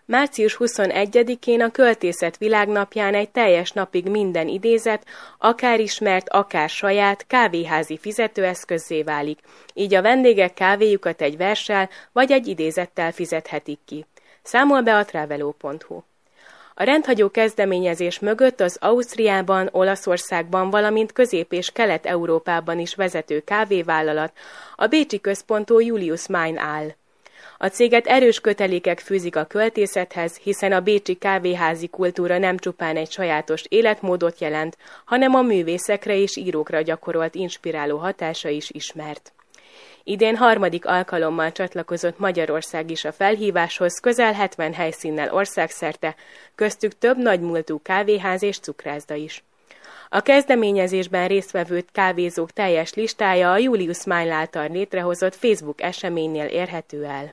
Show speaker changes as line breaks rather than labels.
Március 21-én a Költészet Világnapján egy teljes napig minden idézet, akár ismert, akár saját, kávéházi fizetőeszközzé válik, így a vendégek kávéjukat egy verssel vagy egy idézettel fizethetik ki. Számol be a Travelo.hu. A rendhagyó kezdeményezés mögött az Ausztriában, Olaszországban, valamint Közép- és Kelet-Európában is vezető kávévállalat, a bécsi központú Julius Mein áll. A céget erős kötelékek fűzik a költészethez, hiszen a bécsi kávéházi kultúra nem csupán egy sajátos életmódot jelent, hanem a művészekre és írókra gyakorolt inspiráló hatása is ismert. Idén harmadik alkalommal csatlakozott Magyarország is a felhíváshoz, közel 70 helyszínnel országszerte, köztük több nagymúltú kávéház és cukrászda is. A kezdeményezésben résztvevő kávézók teljes listája a Julius Mein által létrehozott Facebook eseménynél érhető el.